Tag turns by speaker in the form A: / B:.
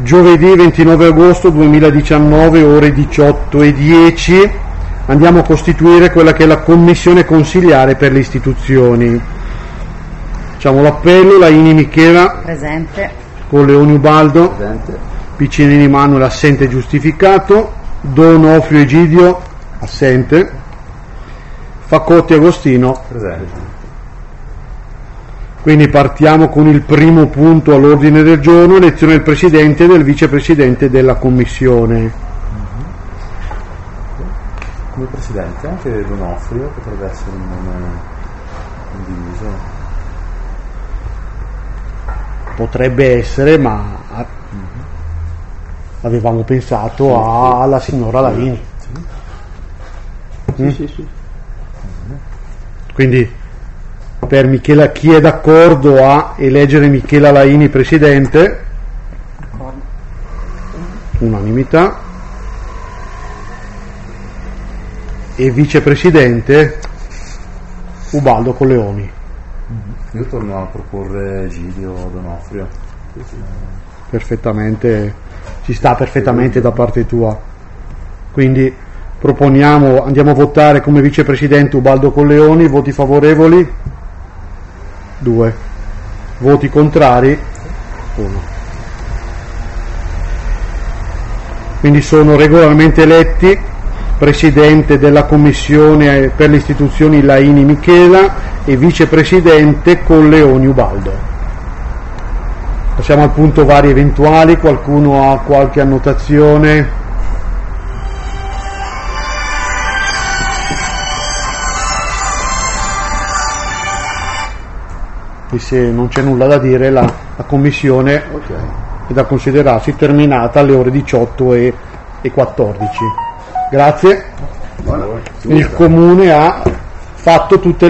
A: Giovedì 29 agosto 2019, ore 18:10, andiamo a costituire quella che è la commissione consiliare per le istituzioni. Facciamo l'appello. Laini Michela.
B: Presente.
A: Colleoni Ubaldo.
C: Presente.
A: Piccinini Manuel, assente giustificato. Donofrio Egidio, assente. Faccotti Agostino.
C: Presente.
A: Quindi partiamo con il primo punto all'ordine del giorno: elezione del presidente e del vicepresidente della commissione.
C: Come presidente anche Donofrio potrebbe essere un nome condiviso.
A: Potrebbe essere, ma avevamo pensato alla signora Laini.
C: Sì.
A: Quindi per Michela, chi è d'accordo a eleggere Michela Laini presidente? Unanimità. E vicepresidente Ubaldo Colleoni.
C: Io torno a proporre Egidio Donofrio.
A: Perfettamente, ci sta perfettamente da parte tua. Quindi proponiamo, andiamo a votare come vicepresidente Ubaldo Colleoni. Voti favorevoli? 2. Voti contrari? 1. Quindi sono regolarmente eletti presidente della commissione per le istituzioni Laini Michela e vicepresidente Colleoni Ubaldo. Passiamo al punto vari eventuali. Qualcuno ha qualche annotazione? E se non c'è nulla da dire, la commissione è da considerarsi terminata alle ore 18:14. Grazie. Il comune ha fatto tutte le